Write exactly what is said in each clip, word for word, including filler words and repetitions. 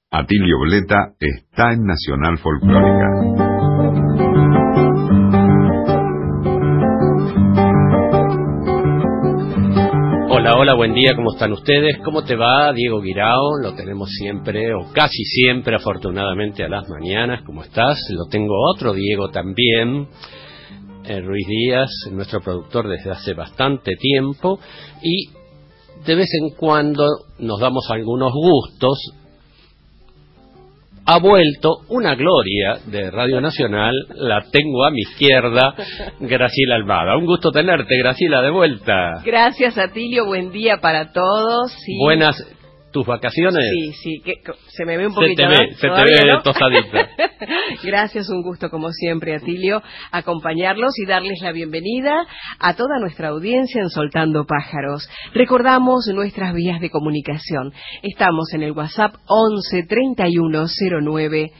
Atilio Bleta está en Nacional Folclórica. Hola, hola, buen día, ¿cómo están ustedes? ¿Cómo te va, Diego Guirao? Lo tenemos siempre, o casi siempre, afortunadamente, a las mañanas. ¿Cómo estás? Lo tengo otro Diego también, eh, Ruiz Díaz, nuestro productor desde hace bastante tiempo, y de vez en cuando nos damos algunos gustos. Ha vuelto una gloria de Radio Nacional, la tengo a mi izquierda, Graciela Almada. Un gusto tenerte, Graciela, de vuelta. Gracias, Atilio, buen día para todos. Sí. Buenas, ¿tus vacaciones? Sí, sí, que, se me ve un poquito. Se te ve, se te ve ¿no? tostadita. Gracias, un gusto como siempre, Atilio, acompañarlos y darles la bienvenida a toda nuestra audiencia en Soltando Pájaros. Recordamos nuestras vías de comunicación. Estamos en el WhatsApp once treinta y uno cero nueve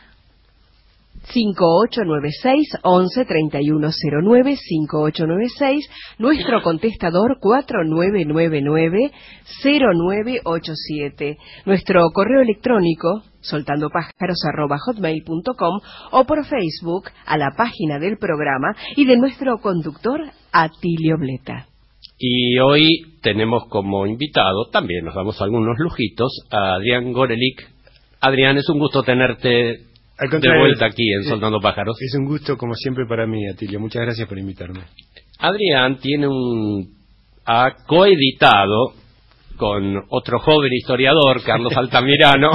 cinco ocho nueve seis, once treinta y uno cero nueve cinco ocho nueve seis, nuestro contestador cuatro nueve nueve nueve cero nueve ocho siete, nuestro correo electrónico soltandopájaros arroba hotmail punto com o por Facebook a la página del programa y de nuestro conductor Atilio Bleta. Y hoy tenemos como invitado, también nos damos algunos lujitos, a Adrián Gorelick. Adrián, es un gusto tenerte de vuelta aquí en Soltando Pájaros. Es un gusto como siempre para mí, Atilio. Muchas gracias por invitarme. Adrián tiene un ha coeditado con otro joven historiador, Carlos Altamirano,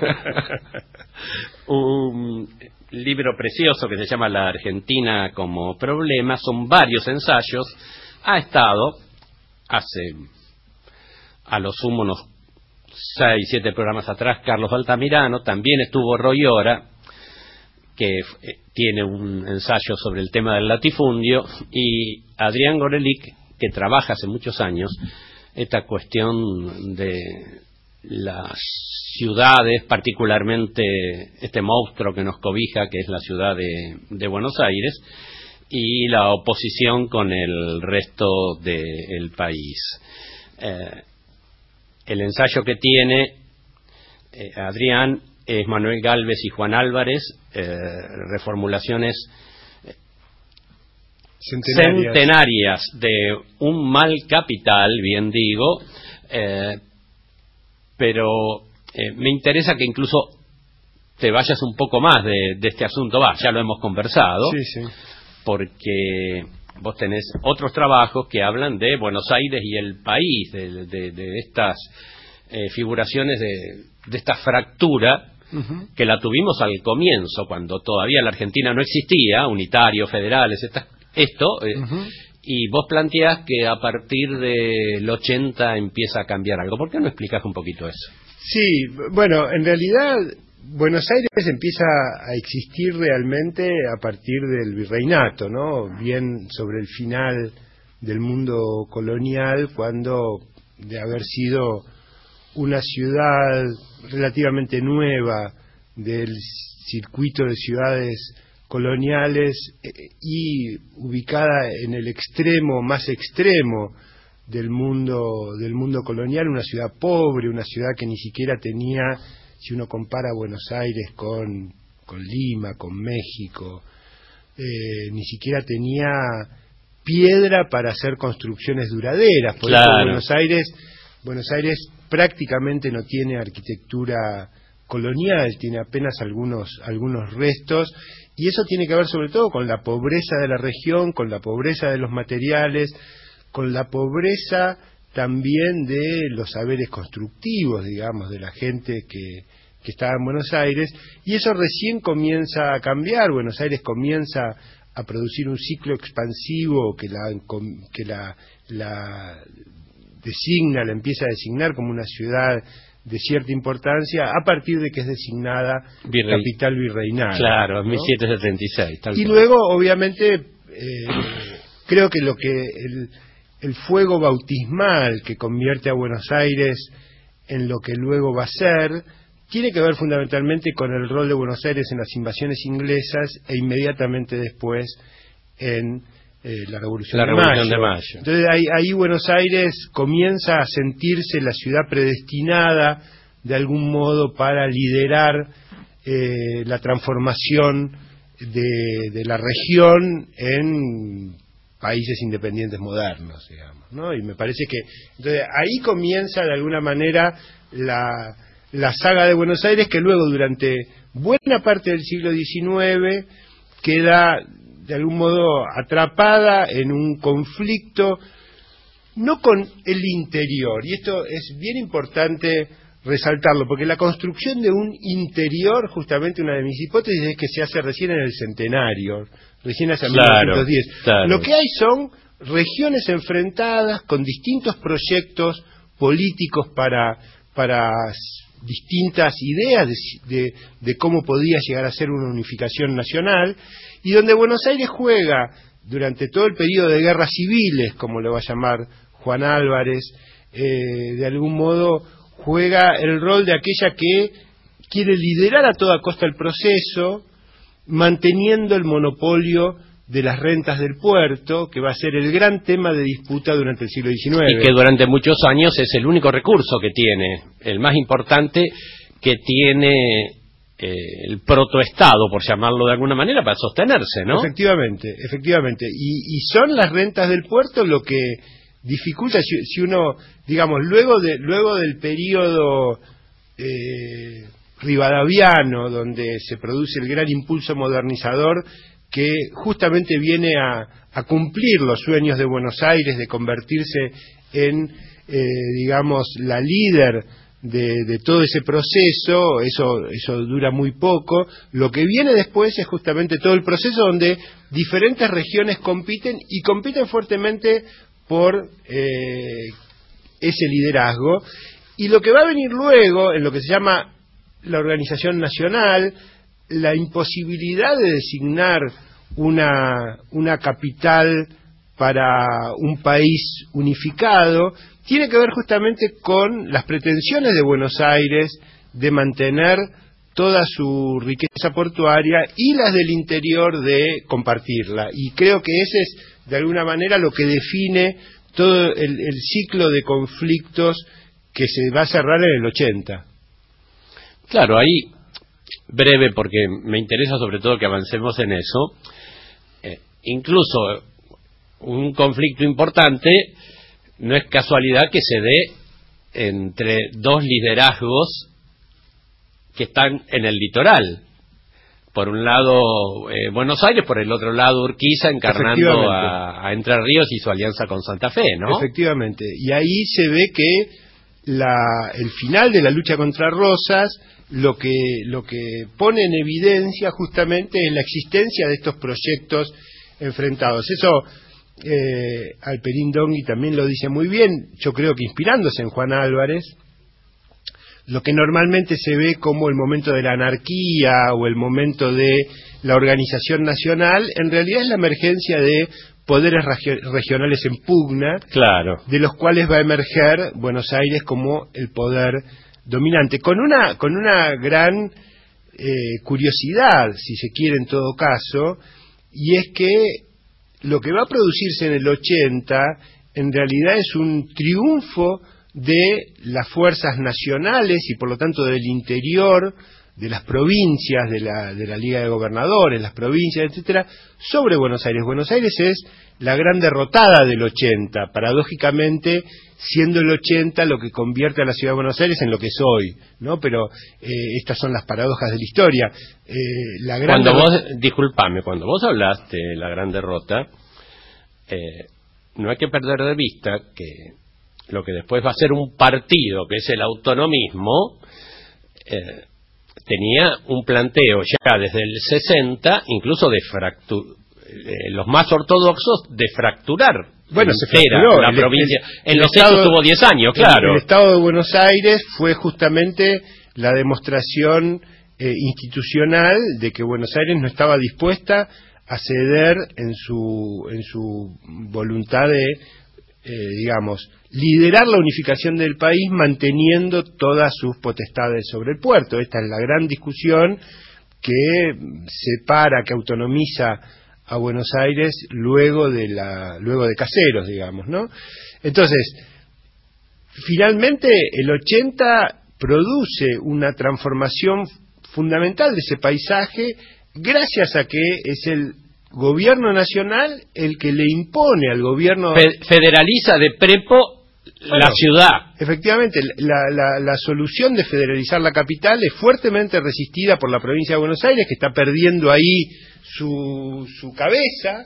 un libro precioso que se llama La Argentina como Problema. Son varios ensayos. Ha estado hace a lo sumo unos seis, siete programas atrás Carlos Altamirano, también estuvo Roy Ora, que eh, tiene un ensayo sobre el tema del latifundio, y Adrián Gorelick, que trabaja hace muchos años esta cuestión de las ciudades, particularmente este monstruo que nos cobija, que es la ciudad de, de Buenos Aires, y la oposición con el resto del país. Eh, el ensayo que tiene eh, Adrián es Manuel Gálvez y Juan Álvarez, eh, reformulaciones centenarias. centenarias de un mal capital, bien digo, eh, pero eh, me interesa que incluso te vayas un poco más de, de este asunto. Va, ya lo hemos conversado, sí, sí. Porque vos tenés otros trabajos que hablan de Buenos Aires y el país, de, de, de estas eh, figuraciones de, de esta fractura uh-huh. que la tuvimos al comienzo, cuando todavía la Argentina no existía, unitario, federales, esta, esto, eh, uh-huh. y vos planteás que a partir del ochenta empieza a cambiar algo. ¿Por qué no explicás un poquito eso? Sí, bueno, en realidad Buenos Aires empieza a existir realmente a partir del virreinato, ¿no? Bien sobre el final del mundo colonial, cuando de haber sido una ciudad relativamente nueva del circuito de ciudades coloniales eh, y ubicada en el extremo más extremo del mundo del mundo colonial, una ciudad pobre, una ciudad que ni siquiera tenía, si uno compara Buenos Aires con, con Lima, con México, eh, ni siquiera tenía piedra para hacer construcciones duraderas. Por claro. eso Buenos Aires, Buenos Aires prácticamente no tiene arquitectura colonial, tiene apenas algunos, algunos restos, y eso tiene que ver sobre todo con la pobreza de la región, con la pobreza de los materiales, con la pobreza también de los saberes constructivos, digamos, de la gente que, que estaba en Buenos Aires, y eso recién comienza a cambiar. Buenos Aires comienza a producir un ciclo expansivo que la, que la, la designa, la empieza a designar como una ciudad de cierta importancia a partir de que es designada Virrey. capital virreinal. Claro, en ¿no? mil setecientos setenta y seis. Tal y cual. Luego, obviamente, eh, creo que lo que el, el fuego bautismal que convierte a Buenos Aires en lo que luego va a ser tiene que ver fundamentalmente con el rol de Buenos Aires en las invasiones inglesas e inmediatamente después en eh, la Revolución, la de, Revolución Mayo. de Mayo. Entonces ahí, ahí Buenos Aires comienza a sentirse la ciudad predestinada de algún modo para liderar eh, la transformación de, de la región en países independientes modernos, digamos, ¿no? Y me parece que entonces ahí comienza de alguna manera la, la saga de Buenos Aires, que luego durante buena parte del siglo diecinueve queda de algún modo atrapada en un conflicto no con el interior, y esto es bien importante resaltarlo, porque la construcción de un interior, justamente una de mis hipótesis es que se hace recién en el centenario, recién hacia claro, mil novecientos diez. Claro. Lo que hay son regiones enfrentadas con distintos proyectos políticos para, para distintas ideas de, de, de cómo podía llegar a ser una unificación nacional, y donde Buenos Aires juega durante todo el periodo de guerras civiles, como lo va a llamar Juan Álvarez, eh, de algún modo juega el rol de aquella que quiere liderar a toda costa el proceso, manteniendo el monopolio de las rentas del puerto, que va a ser el gran tema de disputa durante el siglo diecinueve. Y que durante muchos años es el único recurso que tiene, el más importante que tiene eh, el protoestado, por llamarlo de alguna manera, para sostenerse, ¿no? Efectivamente, efectivamente. Y, y son las rentas del puerto lo que dificulta, si, si uno, digamos, luego de luego del periodo eh, rivadaviano, donde se produce el gran impulso modernizador que justamente viene a, a cumplir los sueños de Buenos Aires de convertirse en, eh, digamos, la líder de, de todo ese proceso. Eso, eso dura muy poco. Lo que viene después es justamente todo el proceso donde diferentes regiones compiten y compiten fuertemente por eh, ese liderazgo, y lo que va a venir luego en lo que se llama la organización nacional, la imposibilidad de designar una, una capital para un país unificado, tiene que ver justamente con las pretensiones de Buenos Aires de mantener toda su riqueza portuaria y las del interior de compartirla, y creo que ese es de alguna manera lo que define todo el, el ciclo de conflictos que se va a cerrar en el ochenta. Claro, ahí, breve, porque me interesa sobre todo que avancemos en eso, eh, incluso un conflicto importante no es casualidad que se dé entre dos liderazgos que están en el litoral. Por un lado eh, Buenos Aires, por el otro lado Urquiza, encarnando a, a Entre Ríos y su alianza con Santa Fe, ¿no? Efectivamente, y ahí se ve que la, el final de la lucha contra Rosas lo que, lo que pone en evidencia justamente es la existencia de estos proyectos enfrentados. Eso eh, Alperín Dongui también lo dice muy bien, yo creo que inspirándose en Juan Álvarez. Lo que normalmente se ve como el momento de la anarquía o el momento de la organización nacional, en realidad es la emergencia de poderes regio- regionales en pugna, claro, de los cuales va a emerger Buenos Aires como el poder dominante, con una, con una gran eh, curiosidad, si se quiere en todo caso, y es que lo que va a producirse en el ochenta en realidad es un triunfo de las fuerzas nacionales y por lo tanto del interior, de las provincias, de la, de la Liga de Gobernadores, las provincias, etcétera, sobre Buenos Aires. Buenos Aires es la gran derrotada del ochenta, paradójicamente siendo el ochenta lo que convierte a la ciudad de Buenos Aires en lo que es hoy, ¿no? Pero eh, estas son las paradojas de la historia. Eh, la gran cuando derrota... vos, disculpame, cuando vos hablaste de la gran derrota, eh, no hay que perder de vista que lo que después va a ser un partido, que es el autonomismo, eh, tenía un planteo ya desde el sesenta, incluso de fractur, eh, los más ortodoxos, de fracturar bueno, se entera fracturó la el, provincia. El, en el los estado, hechos tuvo diez años, claro. El, el Estado de Buenos Aires fue justamente la demostración eh, institucional de que Buenos Aires no estaba dispuesta a ceder en su, en su voluntad de, eh, digamos, liderar la unificación del país manteniendo todas sus potestades sobre el puerto. Esta es la gran discusión que separa, que autonomiza a Buenos Aires luego de la luego de Caseros, digamos, ¿no? Entonces, finalmente el ochenta produce una transformación fundamental de ese paisaje gracias a que es el gobierno nacional el que le impone al gobierno... Federaliza de prepo bueno, la ciudad. Efectivamente, la, la, la solución de federalizar la capital es fuertemente resistida por la provincia de Buenos Aires, que está perdiendo ahí su, su cabeza,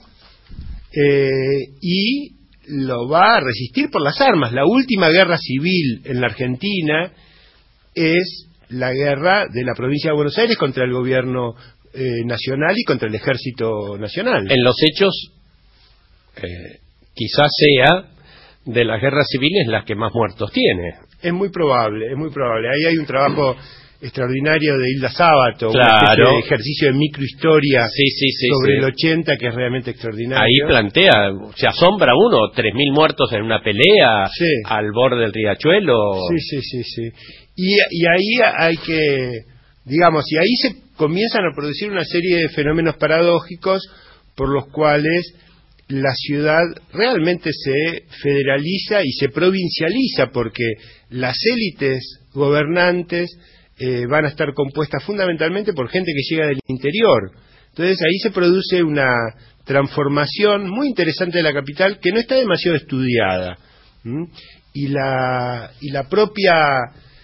eh, y lo va a resistir por las armas. La última guerra civil en la Argentina es la guerra de la provincia de Buenos Aires contra el gobierno eh, nacional y contra el ejército nacional. En los hechos, eh, quizás sea de las guerras civiles las que más muertos tiene. Es muy probable, es muy probable. Ahí hay un trabajo extraordinario de Hilda Sábato, claro, una especie de ejercicio de microhistoria sí, sí, sí, sobre sí. el ochenta que es realmente extraordinario. Ahí plantea, se asombra uno, tres mil muertos en una pelea, sí, al borde del riachuelo. Sí, sí, sí, sí. Y, y ahí hay que, digamos, y ahí se comienzan a producir una serie de fenómenos paradójicos por los cuales la ciudad realmente se federaliza y se provincializa, porque las élites gobernantes eh, van a estar compuestas fundamentalmente por gente que llega del interior. Entonces ahí se produce una transformación muy interesante de la capital que no está demasiado estudiada. ¿Mm? Y la y la propia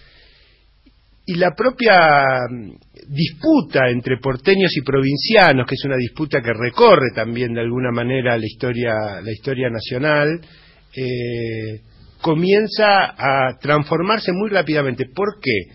y la propia disputa entre porteños y provincianos, que es una disputa que recorre también de alguna manera la historia la historia nacional, eh, comienza a transformarse muy rápidamente. ¿Por qué?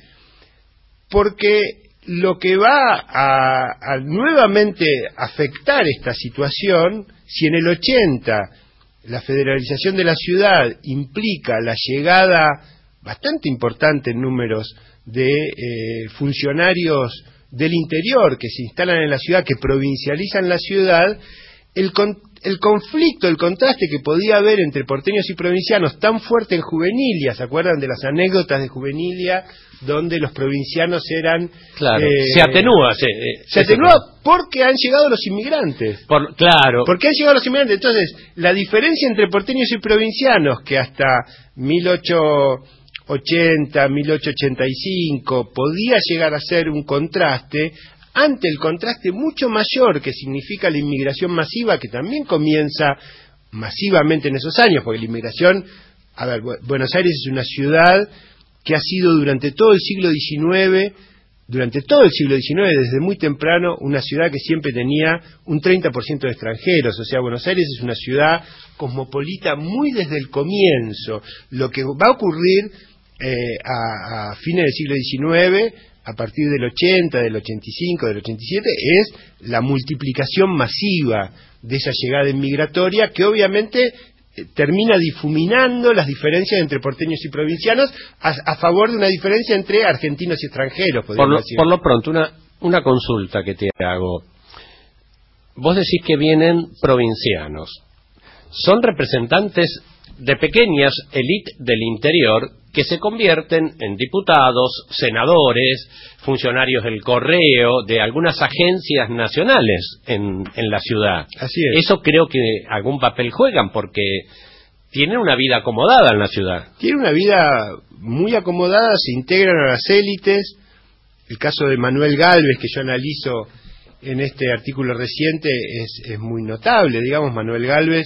Porque lo que va a, a nuevamente afectar esta situación, si en el ochenta la federalización de la ciudad implica la llegada bastante importante en números de eh, funcionarios del interior que se instalan en la ciudad, que provincializan la ciudad, el, con, el conflicto, el contraste que podía haber entre porteños y provincianos tan fuerte en Juvenilia, ¿se acuerdan de las anécdotas de Juvenilia donde los provincianos eran... Claro, eh, se atenúa. Se, se atenúa porque han llegado los inmigrantes. Por, claro. Porque han llegado los inmigrantes. Entonces, la diferencia entre porteños y provincianos, que hasta mil ochocientos ochenta, mil ochocientos ochenta y cinco podía llegar a ser un contraste, ante el contraste mucho mayor que significa la inmigración masiva, que también comienza masivamente en esos años, porque la inmigración, a ver, Buenos Aires es una ciudad que ha sido durante todo el siglo diecinueve, durante todo el siglo diecinueve, desde muy temprano, una ciudad que siempre tenía un treinta por ciento de extranjeros. O sea, Buenos Aires es una ciudad cosmopolita muy desde el comienzo. Lo que va a ocurrir eh, a, a fines del siglo diecinueve, a partir del ochenta, del ochenta y cinco, del ochenta y siete, es la multiplicación masiva de esa llegada inmigratoria, que obviamente termina difuminando las diferencias entre porteños y provincianos a, a favor de una diferencia entre argentinos y extranjeros. Por lo, por lo pronto, una, una consulta que te hago. Vos decís que vienen provincianos. Son representantes de pequeñas élites del interior que se convierten en diputados, senadores, funcionarios del correo, de algunas agencias nacionales en, en la ciudad. Así es. Eso creo que algún papel juegan, porque tienen una vida acomodada en la ciudad. Tienen una vida muy acomodada, se integran a las élites. El caso de Manuel Gálvez, que yo analizo en este artículo reciente, es, es muy notable. Digamos, Manuel Gálvez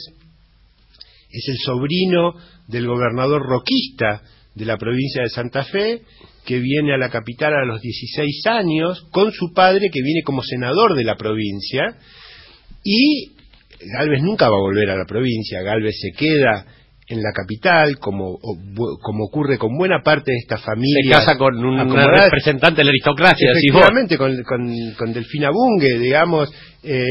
es el sobrino del gobernador roquista de la provincia de Santa Fe, que viene a la capital a los dieciséis años, con su padre, que viene como senador de la provincia, y Gálvez nunca va a volver a la provincia. Gálvez se queda en la capital, como, como ocurre con buena parte de esta familia. Se casa con un representante de la aristocracia. Efectivamente, con, con, con Delfina Bunge, digamos, eh,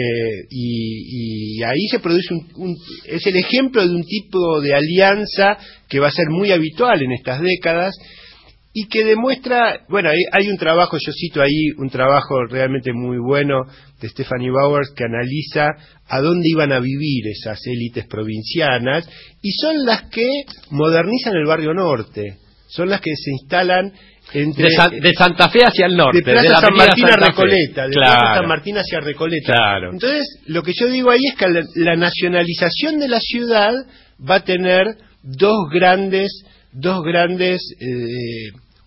y, y ahí se produce un, un... es el ejemplo de un tipo de alianza que va a ser muy habitual en estas décadas, y que demuestra, bueno, hay, hay un trabajo, yo cito ahí un trabajo realmente muy bueno de Stephanie Bowers, que analiza a dónde iban a vivir esas élites provincianas, y son las que modernizan el barrio norte, son las que se instalan entre... De, San, de Santa Fe hacia el norte, de Plaza de la San Martín a Recoleta, de claro. Plaza San Martín hacia Recoleta. Claro. Entonces, lo que yo digo ahí es que la, la nacionalización de la ciudad va a tener dos grandes dos grandes eh,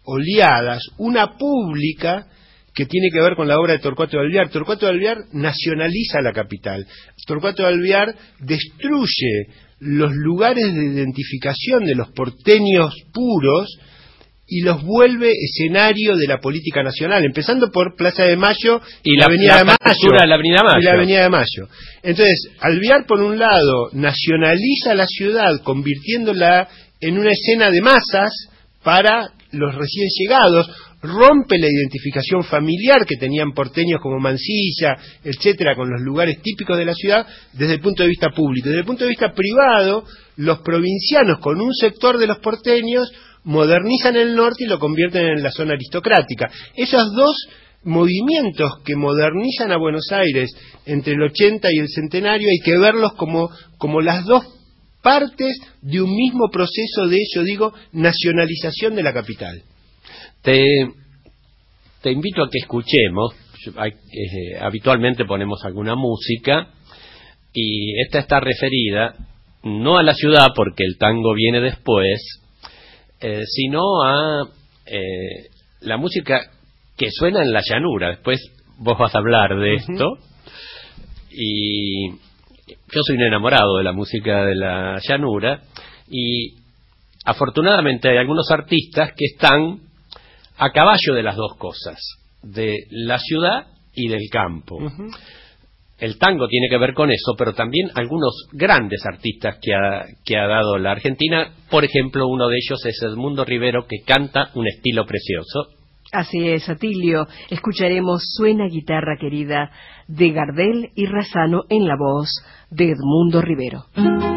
oleadas, una pública que tiene que ver con la obra de Torcuato de Alvear. Torcuato de Alvear nacionaliza la capital. Torcuato de Alvear destruye los lugares de identificación de los porteños puros y los vuelve escenario de la política nacional, empezando por Plaza de Mayo y la, la Avenida de Mayo, de la Avenida Mayo. y la Avenida de Mayo. Entonces, Alvear, por un lado, nacionaliza la ciudad, convirtiéndola en una escena de masas para los recién llegados, rompe la identificación familiar que tenían porteños como Mansilla, etcétera, con los lugares típicos de la ciudad, desde el punto de vista público. Desde el punto de vista privado, los provincianos, con un sector de los porteños, modernizan el norte y lo convierten en la zona aristocrática. Esos dos movimientos que modernizan a Buenos Aires entre el ochenta y el centenario hay que verlos como, como las dos partes de un mismo proceso de, yo digo, nacionalización de la capital. Te, te invito a que escuchemos, hay, eh, habitualmente ponemos alguna música y esta está referida no a la ciudad porque el tango viene después, eh, sino a eh, la música que suena en la llanura. Después vos vas a hablar de esto. Uh-huh. Y yo soy un enamorado de la música de la llanura y afortunadamente hay algunos artistas que están a caballo de las dos cosas, de la ciudad y del campo. Uh-huh. El tango tiene que ver con eso, pero también algunos grandes artistas que ha, que ha dado la Argentina. Por ejemplo, uno de ellos es Edmundo Rivero, que canta un estilo precioso. Así es, Atilio. Escucharemos Suena Guitarra Querida de Gardel y Razzano en la voz de Edmundo Rivero.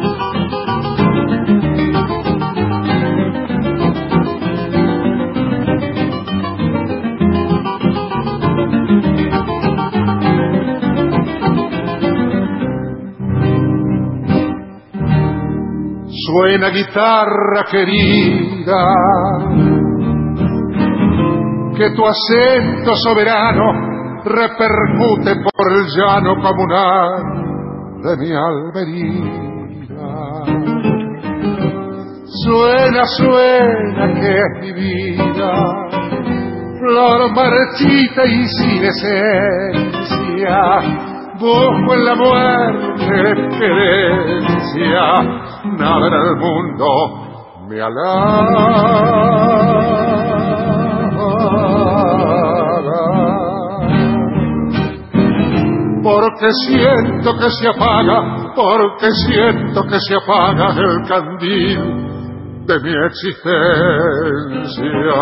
Suena guitarra querida, que tu acento soberano repercute por el llano comunal de mi Almería. Suena, suena que es mi vida, flor marchita y sin esencia, busco en la muerte querencia, nada en el mundo me halaga, porque siento que se apaga, porque siento que se apaga el candil de mi existencia.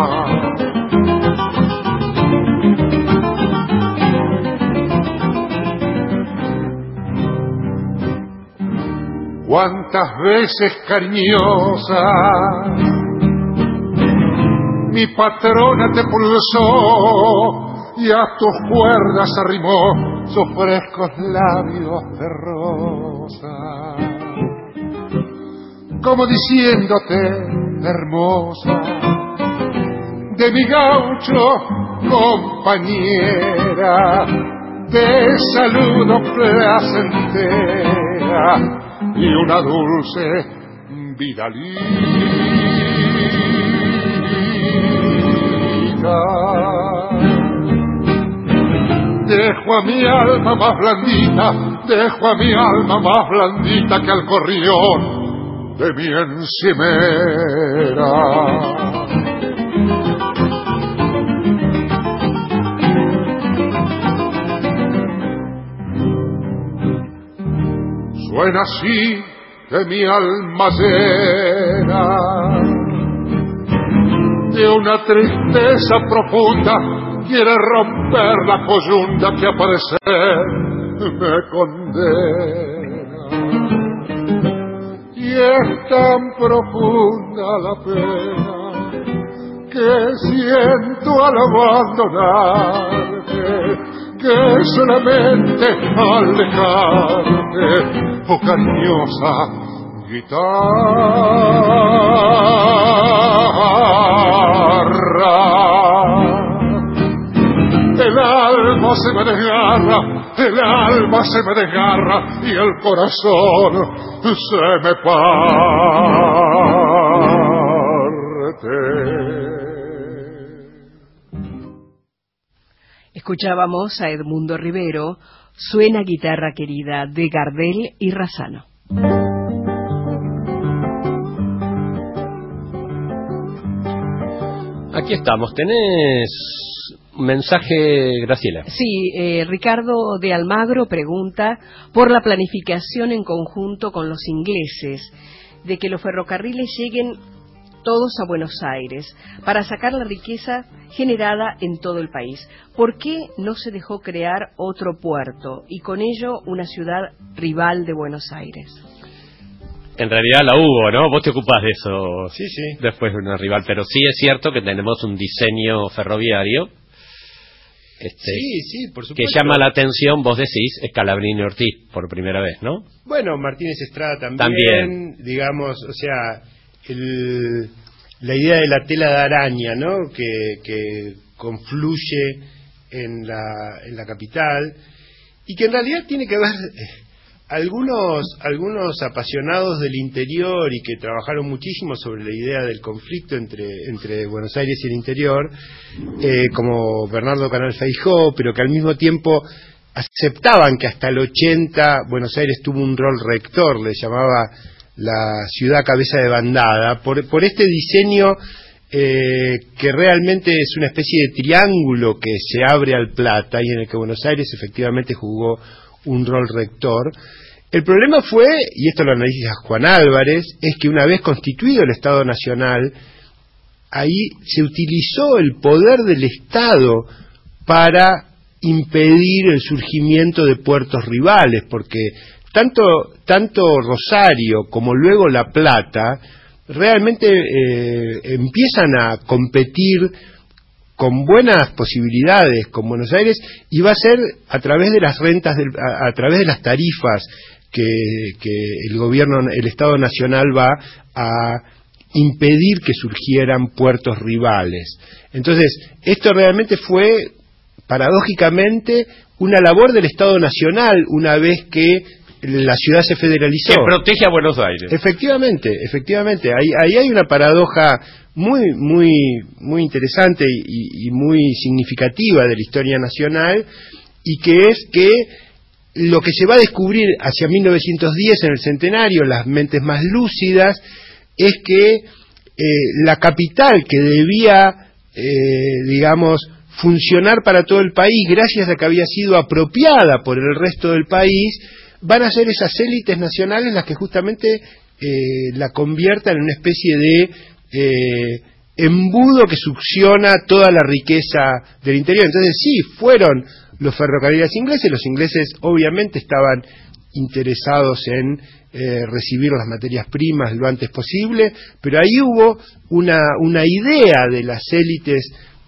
Cuántas veces cariñosa mi patrona te pulsó y a tus cuerdas arrimó sus frescos labios de rosa, como diciéndote, hermosa, de mi gaucho compañera, te saludo placentera y una dulce vida linda. Dejo a mi alma más blandita, dejo a mi alma más blandita que al corrión de mi encimera. Suena así que mi alma llena de una tristeza profunda quiere romper la coyunda que a parecer me condena. Y es tan profunda la pena que siento al abandonarte, que solamente al dejarte, oh cariñosa guitarra, el alma se me desgarra, el alma se me desgarra y el corazón se me parte. Escuchábamos a Edmundo Rivero, Suena guitarra querida, de Gardel y Razzano. Aquí estamos. ¿Tenés un mensaje, Graciela? Sí, eh, Ricardo de Almagro pregunta por la planificación en conjunto con los ingleses de que los ferrocarriles lleguen todos a Buenos Aires para sacar la riqueza generada en todo el país. ¿Por qué no se dejó crear otro puerto y con ello una ciudad rival de Buenos Aires? En realidad la hubo, ¿no? Vos te ocupás de eso. Sí, sí. Después de una rival, pero sí es cierto que tenemos un diseño ferroviario este, sí, sí, por que supuesto. llama la atención, vos decís, Scalabrini Ortiz, por primera vez, ¿no? Bueno, Martínez Estrada también, También. digamos, o sea, el, la idea de la tela de araña, ¿no? Que, que confluye en la, en la capital y que en realidad tiene que ver... Eh, Algunos, algunos apasionados del interior y que trabajaron muchísimo sobre la idea del conflicto entre, entre Buenos Aires y el interior, eh, como Bernardo Canal Feijó, pero que al mismo tiempo aceptaban que hasta el ochenta Buenos Aires tuvo un rol rector, le llamaba la ciudad cabeza de bandada, por, por este diseño eh, que realmente es una especie de triángulo que se abre al Plata y en el que Buenos Aires efectivamente jugó un rol rector. El problema fue, y esto lo analiza Juan Álvarez, es que una vez constituido el Estado Nacional, ahí se utilizó el poder del Estado para impedir el surgimiento de puertos rivales, porque tanto, tanto Rosario como luego La Plata realmente eh, empiezan a competir con buenas posibilidades con Buenos Aires, y va a ser a través de las rentas, del, a, a través de las tarifas que, que el gobierno, el Estado Nacional va a impedir que surgieran puertos rivales. Entonces, esto realmente fue, paradójicamente, una labor del Estado Nacional una vez que la ciudad se federalizó. Que protege a Buenos Aires. Efectivamente, efectivamente. Ahí, ahí hay una paradoja muy, muy, muy interesante y, y muy significativa de la historia nacional, y que es que lo que se va a descubrir hacia mil novecientos diez en el centenario, las mentes más lúcidas, es que eh, la capital que debía, eh, digamos, funcionar para todo el país, gracias a que había sido apropiada por el resto del país, van a ser esas élites nacionales las que justamente eh, la conviertan en una especie de eh, embudo que succiona toda la riqueza del interior. Entonces sí, fueron los ferrocarriles ingleses, los ingleses obviamente estaban interesados en eh, recibir las materias primas lo antes posible, pero ahí hubo una, una idea de las élites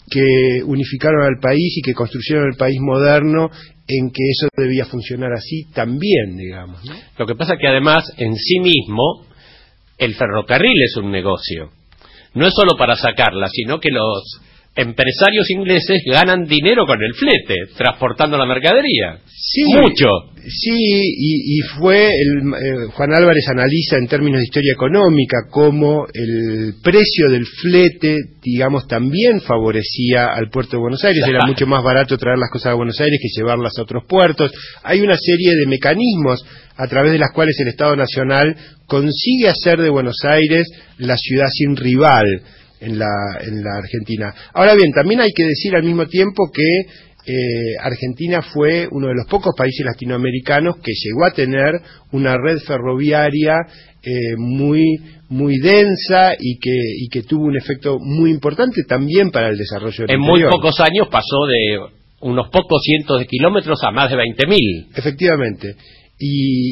que unificaron al país y que construyeron el país moderno, en que eso debía funcionar así también, digamos, ¿no? Lo que pasa es que además, en sí mismo, el ferrocarril es un negocio. No es solo para sacarla, sino que los empresarios ingleses ganan dinero con el flete, transportando la mercadería. Sí, mucho. Sí, y, y fue, el, eh, Juan Álvarez analiza en términos de historia económica cómo el precio del flete, digamos, también favorecía al puerto de Buenos Aires. Era mucho más barato traer las cosas a Buenos Aires que llevarlas a otros puertos. Hay una serie de mecanismos a través de las cuales el Estado Nacional consigue hacer de Buenos Aires la ciudad sin rival en la, en la Argentina. Ahora bien, también hay que decir al mismo tiempo que Eh, Argentina fue uno de los pocos países latinoamericanos que llegó a tener una red ferroviaria eh, muy muy densa y que y que tuvo un efecto muy importante también para el desarrollo del En interior. muy pocos años pasó de unos pocos cientos de kilómetros a más de veinte mil. Efectivamente. Y,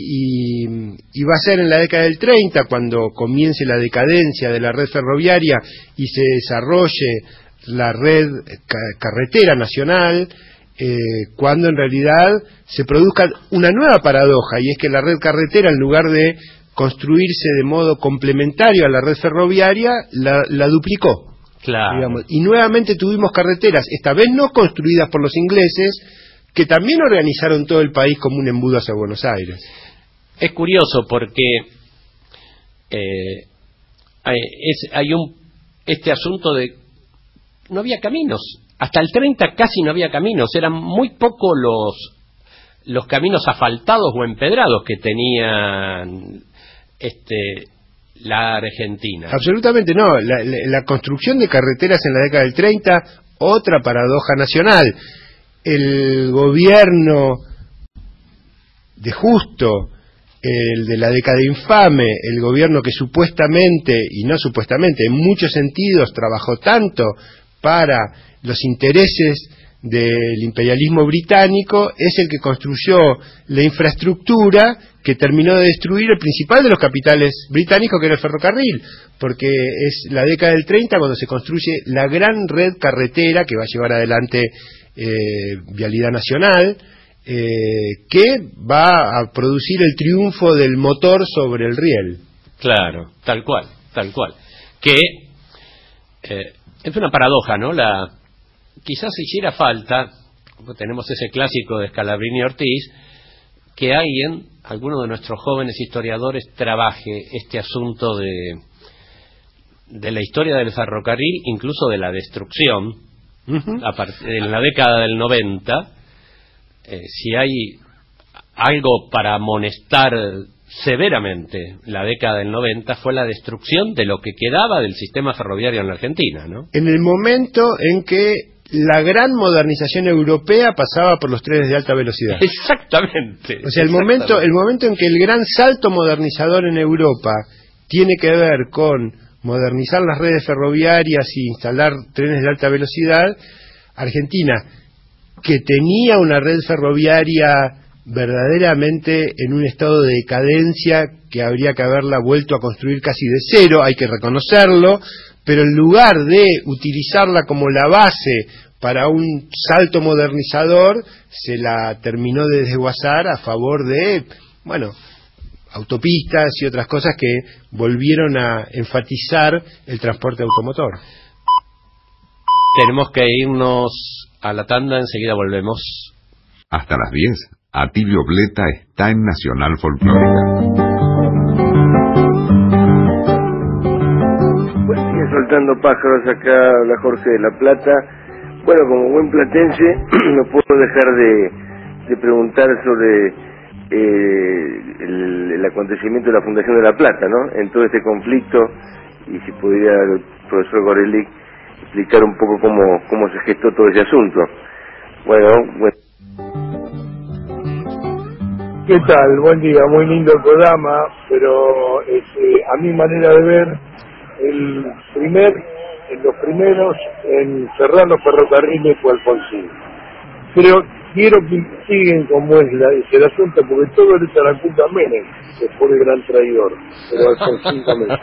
y, y va a ser en la década del treinta cuando comience la decadencia de la red ferroviaria y se desarrolle la red ca- carretera nacional, eh, cuando en realidad se produzca una nueva paradoja, y es que la red carretera, en lugar de construirse de modo complementario a la red ferroviaria, la, la duplicó. Claro. Digamos, y nuevamente tuvimos carreteras, esta vez no construidas por los ingleses, que también organizaron todo el país como un embudo hacia Buenos Aires. Es curioso porque eh, hay, es, hay un este asunto de no había caminos hasta el treinta casi no había caminos, eran muy pocos los, los caminos asfaltados o empedrados que tenían este, la Argentina. Absolutamente no, la, la, la construcción de carreteras en la década del treinta, otra paradoja nacional. El gobierno de Justo, el de la década infame, el gobierno que supuestamente, y no supuestamente, en muchos sentidos trabajó tanto para los intereses del imperialismo británico, es el que construyó la infraestructura que terminó de destruir el principal de los capitales británicos, que era el ferrocarril, porque es la década del treinta cuando se construye la gran red carretera que va a llevar adelante eh, Vialidad Nacional, eh, que va a producir el triunfo del motor sobre el riel. Claro, tal cual, tal cual. Que eh, es una paradoja, ¿no? La quizás hiciera falta, tenemos ese clásico de Scalabrini y Ortiz, que alguien, alguno de nuestros jóvenes historiadores, trabaje este asunto de, de la historia del ferrocarril, incluso de la destrucción, uh-huh. a part- en la década del noventa, eh, si hay algo para amonestar severamente la década del noventa, fue la destrucción de lo que quedaba del sistema ferroviario en la Argentina, ¿no? En el momento en que la gran modernización europea pasaba por los trenes de alta velocidad. Exactamente. O sea, el momento, el momento en que el gran salto modernizador en Europa tiene que ver con modernizar las redes ferroviarias y instalar trenes de alta velocidad, Argentina, que tenía una red ferroviaria verdaderamente en un estado de decadencia que habría que haberla vuelto a construir casi de cero, hay que reconocerlo, pero en lugar de utilizarla como la base para un salto modernizador, se la terminó de desguazar a favor de, bueno, autopistas y otras cosas que volvieron a enfatizar el transporte automotor. Tenemos que irnos a la tanda, enseguida volvemos. Hasta las diez, Atilio Bleta está en Nacional Folclórica. Soltando pájaros, acá habla Jorge de La Plata. Bueno, como buen platense no puedo dejar de, de preguntar sobre eh, el, el acontecimiento de la Fundación de La Plata, ¿no? En todo este conflicto, y si pudiera el profesor Gorelick explicar un poco cómo, cómo se gestó todo ese asunto. Bueno, bueno. ¿Qué tal? Buen día, muy lindo el programa, pero este, a mi manera de ver, el primer, en los primeros en cerrar los ferrocarriles fue Alfonsín. Pero quiero que siguen como es, la, es el asunto, porque todo le echa la culpa a Menem, que fue el gran traidor, pero Alfonsín también.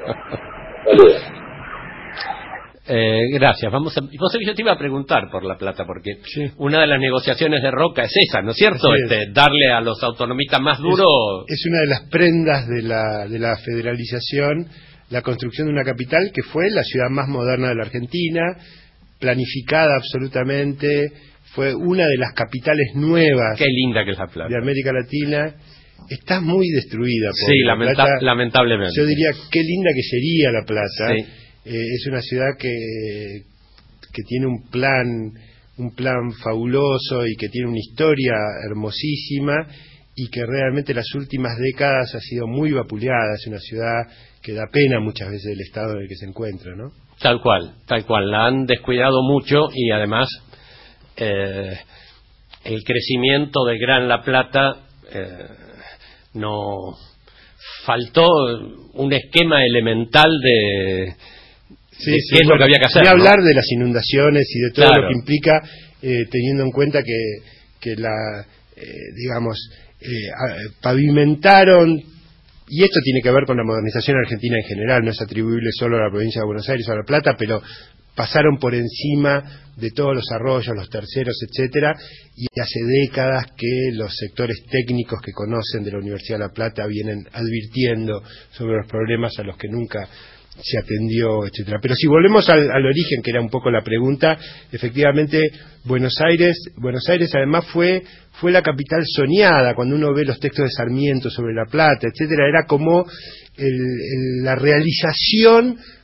Eh, gracias. Vamos a, vos yo te iba a preguntar por La Plata, porque sí, una de las negociaciones de Roca es esa, ¿no es cierto? Sí, este, es. Darle a los autonomistas más duro. Es, es una de las prendas de la, de la federalización, la construcción de una capital que fue la ciudad más moderna de la Argentina, planificada absolutamente, fue una de las capitales nuevas. Qué linda que es La Plata. De América Latina. Está muy destruida. Sí, lamenta Plata. lamentablemente. Yo diría, qué linda que sería La Plata. Sí. Eh, es una ciudad que, que tiene un plan, un plan fabuloso y que tiene una historia hermosísima y que realmente las últimas décadas ha sido muy vapuleada. Es una ciudad que da pena muchas veces del estado en el que se encuentra, ¿no? Tal cual, tal cual. La han descuidado mucho y además eh, el crecimiento del Gran La Plata eh, no faltó un esquema elemental de Sí, de sí, qué es bueno, lo que había que hacer. Ni ¿no? hablar de las inundaciones y de todo claro. lo que implica, eh, teniendo en cuenta que, que la, eh, digamos, eh, pavimentaron, y esto tiene que ver con la modernización argentina en general, no es atribuible solo a la provincia de Buenos Aires o a La Plata, pero pasaron por encima de todos los arroyos, los terceros, etcétera, y hace décadas que los sectores técnicos que conocen de la Universidad de La Plata vienen advirtiendo sobre los problemas a los que nunca se atendió, etcétera. Pero si volvemos al, al origen, que era un poco la pregunta, efectivamente Buenos Aires, Buenos Aires además fue fue la capital soñada. Cuando uno ve los textos de Sarmiento sobre La Plata, etcétera, era como el, el, la realización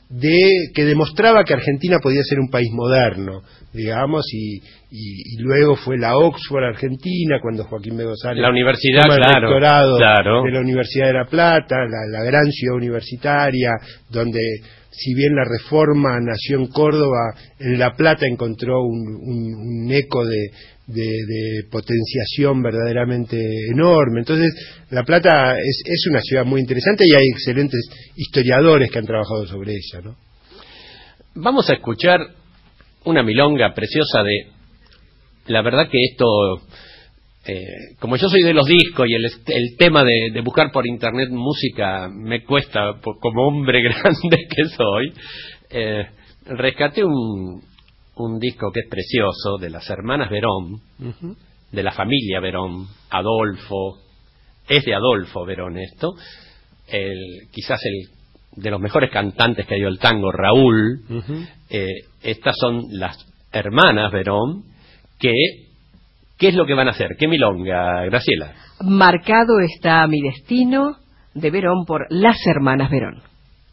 de que demostraba que Argentina podía ser un país moderno, digamos, y, y, y luego fue la Oxford Argentina, cuando Joaquín B. González la universidad, toma el claro, rectorado claro. de la Universidad de La Plata, la, la gran ciudad universitaria, donde si bien la reforma nació en Córdoba, en La Plata encontró un, un, un eco de, de, de potenciación verdaderamente enorme. Entonces, La Plata es, es una ciudad muy interesante y hay excelentes historiadores que han trabajado sobre ella, ¿no? Vamos a escuchar una milonga preciosa de... La verdad que esto... Eh, como yo soy de los discos y el, el tema de, de buscar por internet música me cuesta, por, como hombre grande que soy, eh, rescaté un, un disco que es precioso, de las hermanas Verón, uh-huh. de la familia Verón, Adolfo, es de Adolfo Verón esto, el, quizás el de los mejores cantantes que dio el tango, Raúl. Uh-huh. eh, estas son las hermanas Verón, que... ¿Qué es lo que van a hacer? ¿Qué milonga, Graciela? Marcado está mi destino, de Verón, por las hermanas Verón.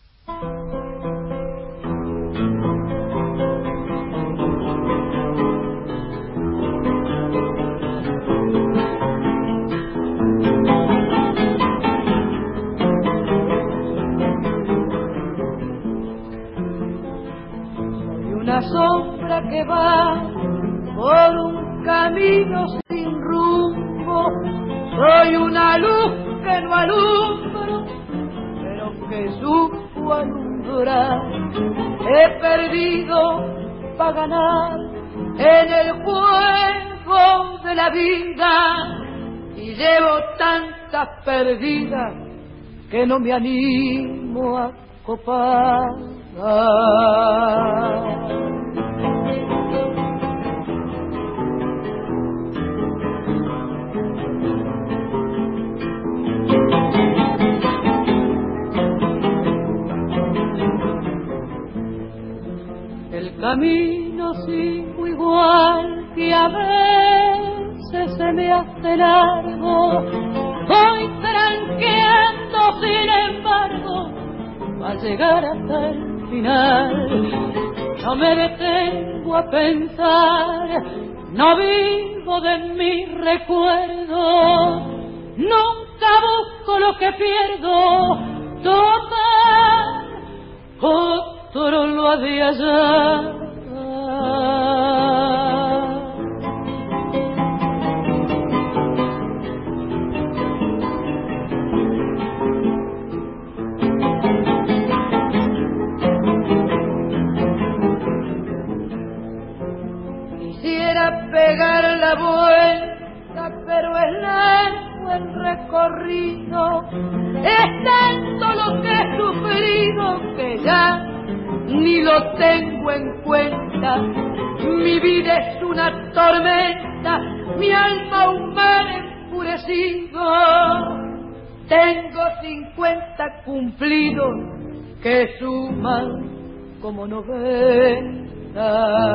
Soy una sombra que va por un camino sin rumbo, soy una luz que no alumbro, pero que supo alumbrar. He perdido para ganar en el juego de la vida y llevo tantas perdidas que no me animo a copar. El camino sigo igual que a veces se me hace largo, voy tranqueando sin embargo a llegar hasta el final. No me detengo a pensar, no vivo de mis recuerdos, nunca busco lo que pierdo, tomar otro lo ha de hallar. Quisiera pegar la vuelta, pero es largo el recorrido, es tanto lo que he sufrido que ya ni lo tengo en cuenta. Mi vida es una tormenta, mi alma un mar enfurecido. Tengo cincuenta cumplidos que suman como noventa.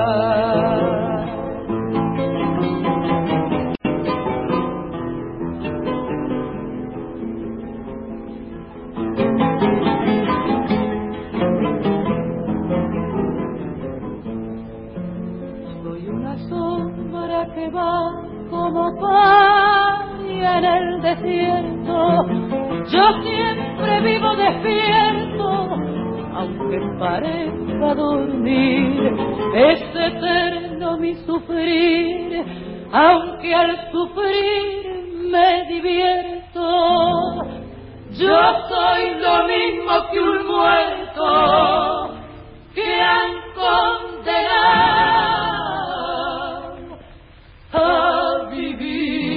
Que va como paria en el desierto, yo siempre vivo despierto, aunque parezca dormir, es eterno mi sufrir, aunque al sufrir me divierto. Yo soy lo mismo que un muerto que han condenado a vivir.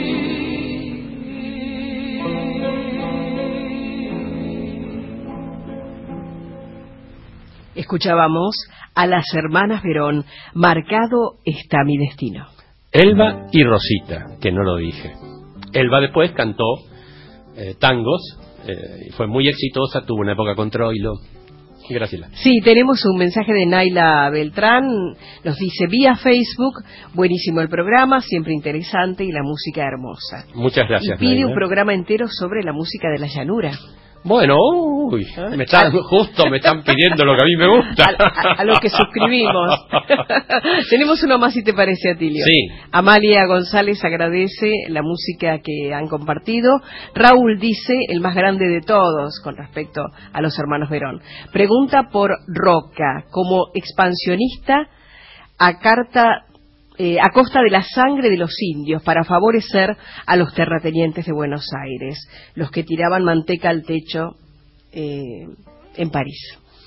Escuchábamos a las hermanas Verón, Marcado está mi destino. Elba y Rosita, que no lo dije. Elba después cantó eh, tangos, eh, fue muy exitosa, tuvo una época con Troilo. Graciela. Sí, tenemos un mensaje de Naila Beltrán, nos dice vía Facebook, buenísimo el programa, siempre interesante y la música hermosa. Muchas gracias, y pide Naila. un programa entero sobre la música de la llanura. Bueno, uy, me están, justo me están pidiendo lo que a mí me gusta. A, a, a lo que suscribimos. Tenemos uno más, si te parece, Atilio. Sí. Amalia González agradece la música que han compartido. Raúl dice, el más grande de todos, con respecto a los hermanos Verón. Pregunta por Roca, como expansionista a carta... Eh, a costa de la sangre de los indios para favorecer a los terratenientes de Buenos Aires, los que tiraban manteca al techo eh, en París.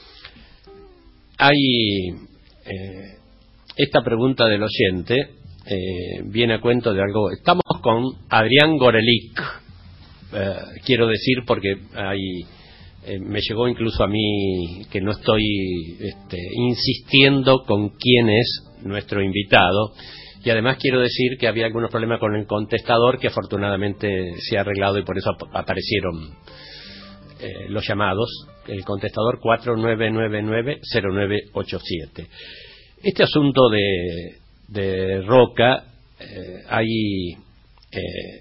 Hay eh, esta pregunta del oyente eh, viene a cuento de algo. Estamos con Adrián Gorelick, eh, quiero decir porque hay eh, me llegó incluso a mí que no estoy este, insistiendo con quién es nuestro invitado, y además quiero decir que había algunos problemas con el contestador que afortunadamente se ha arreglado y por eso ap aparecieron eh, los llamados, el contestador cuatro nueve nueve nueve cero nueve ocho siete. Este asunto de, de Roca, eh, hay eh,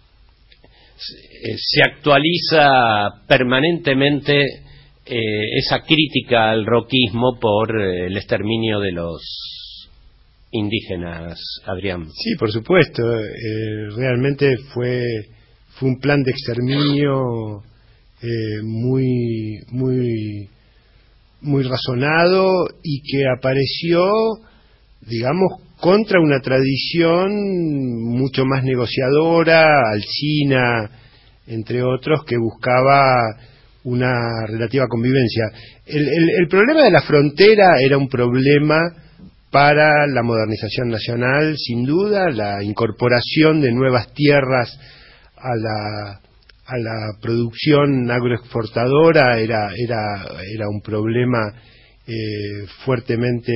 se, se actualiza permanentemente eh, esa crítica al roquismo por eh, el exterminio de los indígenas, Adrián. Sí, por supuesto. Eh, realmente fue fue un plan de exterminio eh, muy muy muy razonado y que apareció, digamos, contra una tradición mucho más negociadora, alcina, entre otros, que buscaba una relativa convivencia. El, el, el problema de la frontera era un problema para la modernización nacional, sin duda, la incorporación de nuevas tierras a la, a la producción agroexportadora era, era, era un problema eh, fuertemente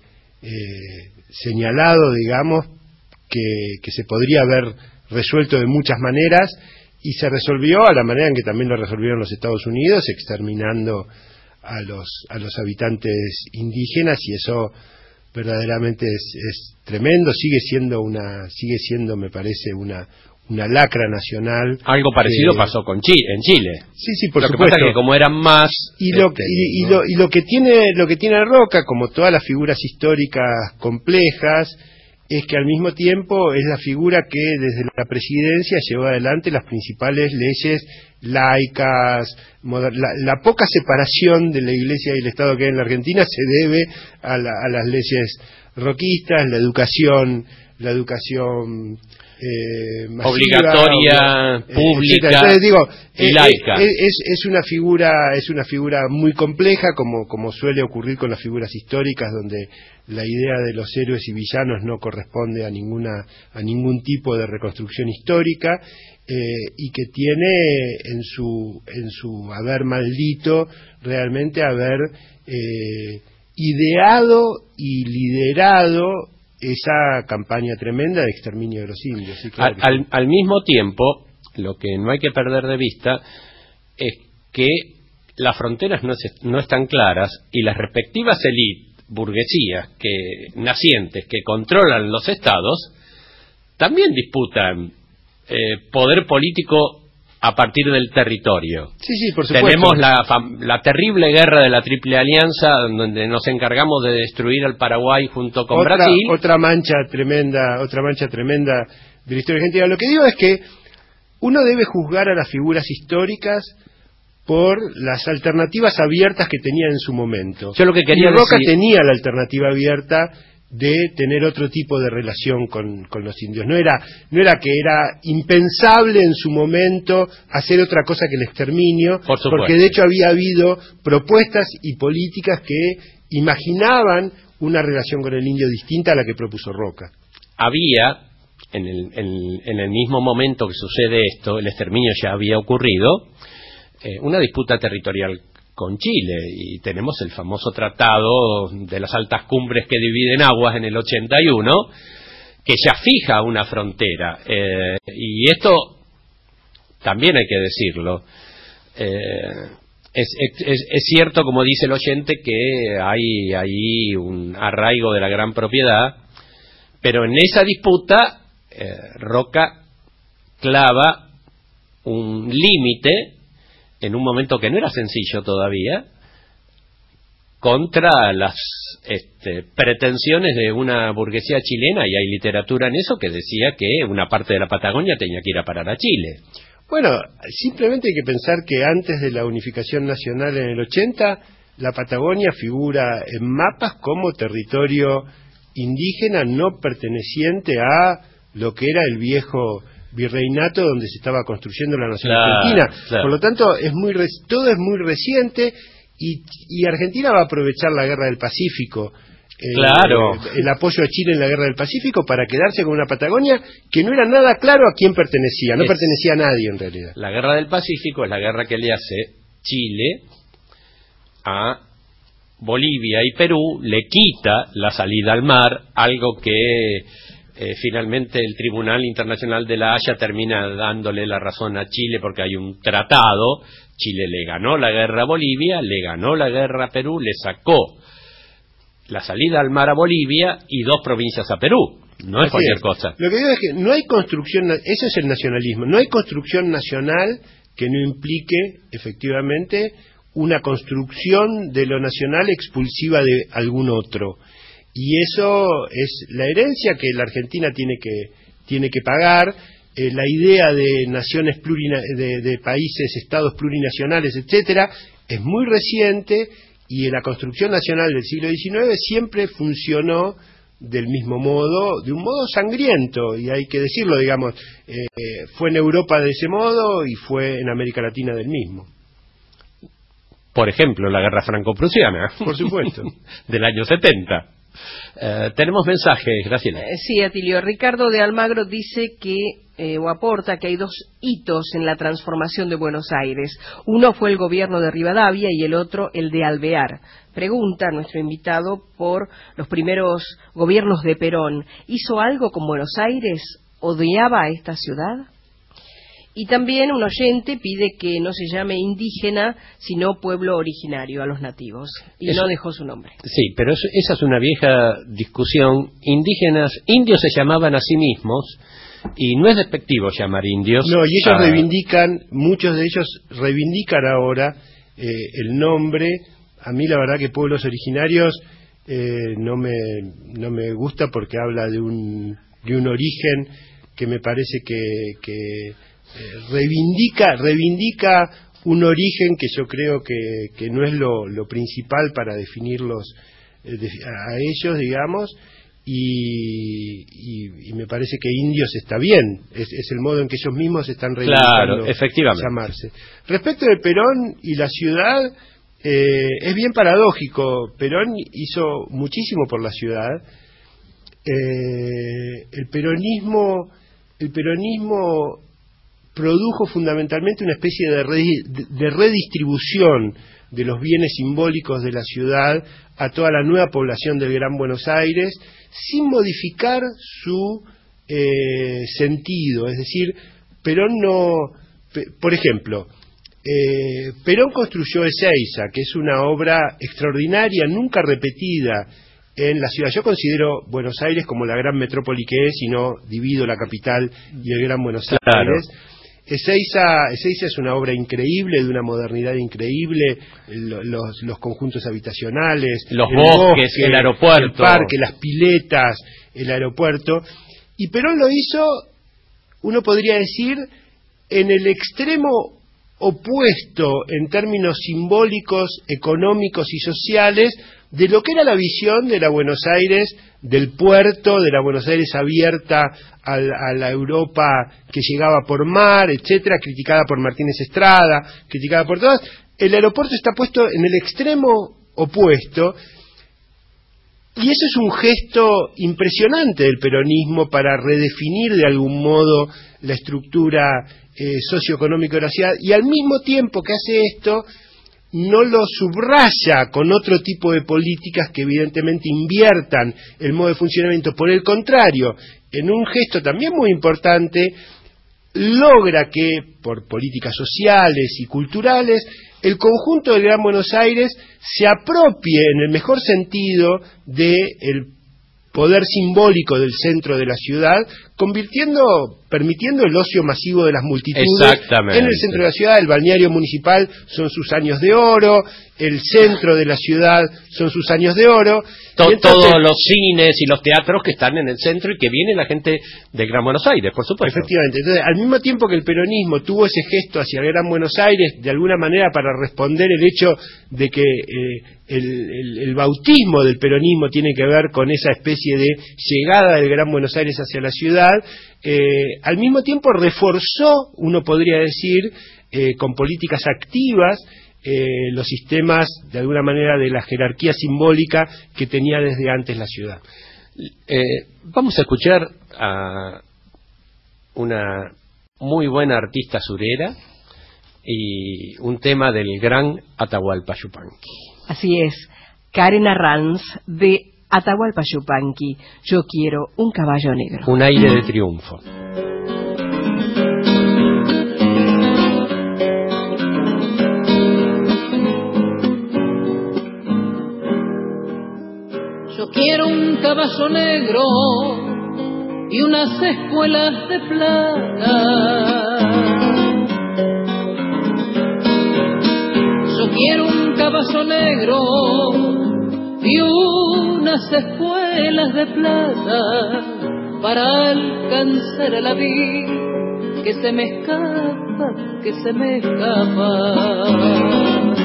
eh, señalado, digamos, que, que se podría haber resuelto de muchas maneras, y se resolvió a la manera en que también lo resolvieron los Estados Unidos, exterminando a los, a los habitantes indígenas, y eso verdaderamente es, es tremendo. Sigue siendo una, sigue siendo, me parece, una una lacra nacional. Algo parecido que... pasó con Chile, en Chile. Sí, sí, por lo supuesto. Que pasa es que como eran más y lo, este, y, y, ¿no? lo, y lo que tiene lo que tiene Roca, como todas las figuras históricas complejas, es que al mismo tiempo es la figura que desde la presidencia llevó adelante las principales leyes laicas. La, la poca separación de la Iglesia y el Estado que hay en la Argentina se debe a, la, a las leyes roquistas, la educación, la educación eh, masiva, obligatoria, eh, pública, entonces, digo, y eh, laica. Es, es, es una figura, es una figura muy compleja, como, como suele ocurrir con las figuras históricas, donde la idea de los héroes y villanos no corresponde a ninguna, a ningún tipo de reconstrucción histórica. Eh, y que tiene en su en su haber maldito realmente haber eh, ideado y liderado esa campaña tremenda de exterminio de los indios. Sí, claro al, al, al mismo tiempo, lo que no hay que perder de vista es que las fronteras no, es, no están claras y las respectivas élites burguesías que nacientes que controlan los estados también disputan Eh, poder político a partir del territorio. Sí, sí, por supuesto. Tenemos la, la terrible guerra de la Triple Alianza, donde nos encargamos de destruir al Paraguay junto con otra, Brasil. Otra mancha tremenda, otra mancha tremenda de la historia argentina. Lo que digo es que uno debe juzgar a las figuras históricas por las alternativas abiertas que tenía en su momento. Yo lo que quería y Roca decir... tenía la alternativa abierta de tener otro tipo de relación con, con los indios. No era, no era que era impensable en su momento hacer otra cosa que el exterminio, Por porque de hecho había habido propuestas y políticas que imaginaban una relación con el indio distinta a la que propuso Roca. Había, en el, en, en el mismo momento que sucede esto, el exterminio ya había ocurrido, eh, una disputa territorial con Chile, y tenemos el famoso tratado de las altas cumbres que dividen aguas en el ochenta y uno, que ya fija una frontera, eh, y esto también hay que decirlo. Eh, es, es, es cierto, como dice el oyente, que hay ahí un arraigo de la gran propiedad, pero en esa disputa eh, Roca clava un límite en un momento que no era sencillo todavía, contra las este, pretensiones de una burguesía chilena, y hay literatura en eso que decía que una parte de la Patagonia tenía que ir a parar a Chile. Bueno, simplemente hay que pensar que antes de la unificación nacional en el ochenta, la Patagonia figura en mapas como territorio indígena no perteneciente a lo que era el viejo virreinato donde se estaba construyendo la nación claro, argentina. Claro. Por lo tanto, es muy todo es muy reciente y, y Argentina va a aprovechar la guerra del Pacífico, eh, claro. el, el apoyo a Chile en la guerra del Pacífico para quedarse con una Patagonia que no era nada claro a quién pertenecía, no es, pertenecía a nadie en realidad. La guerra del Pacífico es la guerra que le hace Chile a Bolivia y Perú, le quita la salida al mar, algo que eh, finalmente el Tribunal Internacional de la Haya termina dándole la razón a Chile porque hay un tratado. Chile le ganó la guerra a Bolivia, le ganó la guerra a Perú, le sacó la salida al mar a Bolivia y dos provincias a Perú. No es Así cualquier es. cosa. Lo que digo es que no hay construcción, eso es el nacionalismo, no hay construcción nacional que no implique efectivamente una construcción de lo nacional expulsiva de algún otro. Y eso es la herencia que la Argentina tiene que, tiene que pagar. Eh, la idea de naciones plurina, de, de países, estados plurinacionales, etcétera, es muy reciente y la construcción nacional del siglo diecinueve siempre funcionó del mismo modo, de un modo sangriento, y hay que decirlo, digamos, eh, fue en Europa de ese modo y fue en América Latina del mismo. Por ejemplo, la guerra franco-prusiana. Por supuesto. Del año setenta. Eh, tenemos mensajes, Graciela. Eh, sí, Atilio. Ricardo de Almagro dice que, eh, o aporta que hay dos hitos en la transformación de Buenos Aires. Uno fue el gobierno de Rivadavia y el otro el de Alvear. Pregunta a nuestro invitado por los primeros gobiernos de Perón. ¿Hizo algo con Buenos Aires? ¿Odiaba a esta ciudad? Y también un oyente pide que no se llame indígena, sino pueblo originario a los nativos. Y eso, no dejó su nombre. Sí, pero eso, esa es una vieja discusión. Indígenas, indios se llamaban a sí mismos, y no es despectivo llamar indios. No, y ellos a... reivindican, muchos de ellos reivindican ahora eh, el nombre. A mí la verdad que pueblos originarios eh, no me no me gusta porque habla de un, de un origen que me parece que... que Eh, reivindica reivindica un origen que yo creo que, que no es lo, lo principal para definirlos eh, de, a ellos, digamos, y, y, y me parece que indios está bien, es, es el modo en que ellos mismos están reivindicando claro, efectivamente. llamarse. Respecto de Perón y la ciudad, eh, es bien paradójico. Perón hizo muchísimo por la ciudad. Eh, el peronismo el peronismo produjo fundamentalmente una especie de, re, de redistribución de los bienes simbólicos de la ciudad a toda la nueva población del Gran Buenos Aires, sin modificar su eh, sentido. Es decir, Perón no... Por ejemplo, eh, Perón construyó Ezeiza, que es una obra extraordinaria, nunca repetida en la ciudad. Yo considero Buenos Aires como la gran metrópoli que es, y no divido la capital y el Gran Buenos claro. Aires. Ezeiza, Ezeiza es una obra increíble, de una modernidad increíble, los, los conjuntos habitacionales, los el bosques, bosque, el aeropuerto, el parque, las piletas, el aeropuerto. Y Perón lo hizo, uno podría decir, en el extremo opuesto en términos simbólicos, económicos y sociales de lo que era la visión de la Buenos Aires, del puerto, de la Buenos Aires abierta a, a la Europa que llegaba por mar, etcétera, criticada por Martínez Estrada, criticada por todas. El aeropuerto está puesto en el extremo opuesto, y eso es un gesto impresionante del peronismo para redefinir de algún modo la estructura eh, socioeconómica de la ciudad, y al mismo tiempo que hace esto no lo subraya con otro tipo de políticas que evidentemente inviertan el modo de funcionamiento. Por el contrario, en un gesto también muy importante, logra que, por políticas sociales y culturales, el conjunto del Gran Buenos Aires se apropie en el mejor sentido del poder simbólico del centro de la ciudad, convirtiendo, permitiendo el ocio masivo de las multitudes en el centro de la ciudad. El balneario municipal son sus años de oro, el centro de la ciudad son sus años de oro. To entonces, todos los cines y los teatros que están en el centro y que viene la gente de Gran Buenos Aires, por supuesto. Efectivamente. Entonces, al mismo tiempo que el peronismo tuvo ese gesto hacia el Gran Buenos Aires, de alguna manera para responder el hecho de que eh, el, el, el bautismo del peronismo tiene que ver con esa especie de llegada del Gran Buenos Aires hacia la ciudad, eh, al mismo tiempo reforzó, uno podría decir, eh, con políticas activas, Eh, los sistemas, de alguna manera, de la jerarquía simbólica que tenía desde antes la ciudad. Eh, vamos a escuchar a una muy buena artista surera y un tema del gran Atahualpa Yupanqui. Así es, Karen Arranz de Atahualpa Yupanqui, Yo quiero un caballo negro. Un aire de triunfo. Yo quiero un caballo negro y unas espuelas de plata. Yo quiero un caballo negro y unas espuelas de plata para alcanzar a la vida que se me escapa, que se me escapa.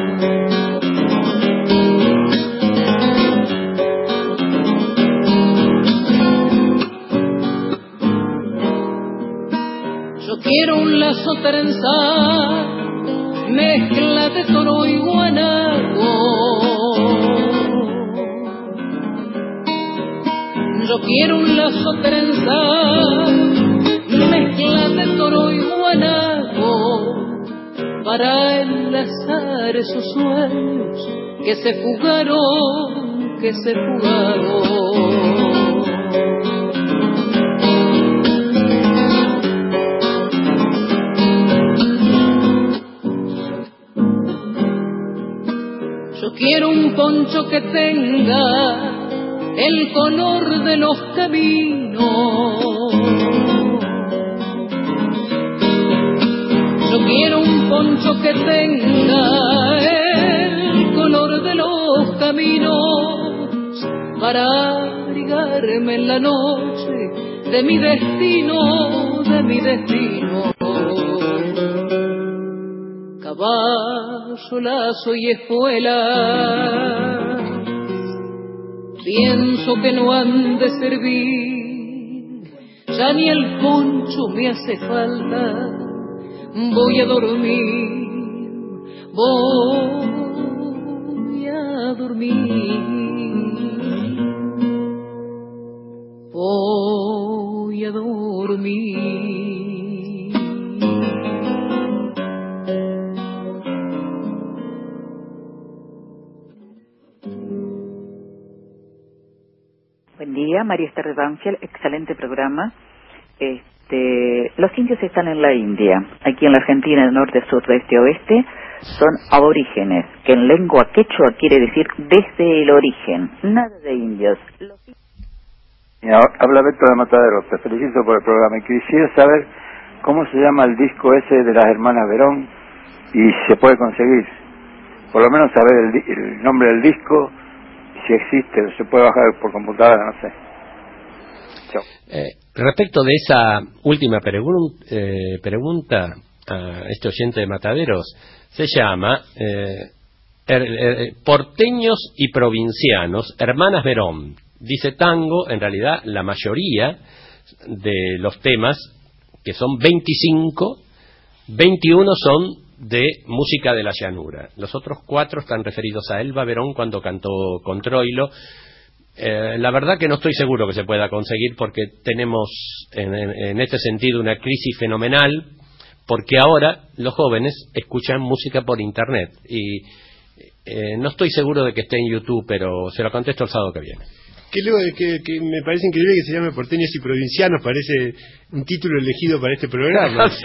Yo quiero un lazo trenzado, mezcla de toro y guanaco. Yo quiero un lazo trenzado, mezcla de toro y guanaco, para enlazar esos sueños que se fugaron, que se fugaron. Yo quiero un poncho que tenga el color de los caminos. Yo quiero un poncho que tenga el color de los caminos para abrigarme en la noche de mi destino, de mi destino. Caballo, lazo y espuela, pienso que no han de servir, ya ni el poncho me hace falta, voy a dormir, voy a dormir, voy a dormir. Buen día, María Esther de Banfield, excelente programa. Este, los indios están en la India, aquí en la Argentina, del norte, sur, este, oeste, son aborígenes, que en lengua quechua quiere decir desde el origen, nada de indios. Los... Habla Beto de Matadero, te felicito por el programa y quisiera saber cómo se llama el disco ese de las hermanas Verón y si se puede conseguir, por lo menos saber el, el nombre del disco, si existe, o se puede bajar por computadora, no sé. Chao. Eh, respecto de esa última pregun eh, pregunta a este oyente de Mataderos, se llama eh, er, er, Porteños y Provincianos, Hermanas Verón. Dice tango, en realidad la mayoría de los temas, que son veinticinco, veintiuno son de música de la llanura. Los otros cuatro están referidos a Elba Verón cuando cantó con Troilo. Eh, la verdad que no estoy seguro que se pueda conseguir porque tenemos en, en, en este sentido una crisis fenomenal, porque ahora los jóvenes escuchan música por internet y eh, no estoy seguro de que esté en YouTube, pero se lo contesto el sábado que viene. Que, luego, que, que me parece increíble que se llame Porteños y Provincianos, parece un título elegido para este programa. Sí.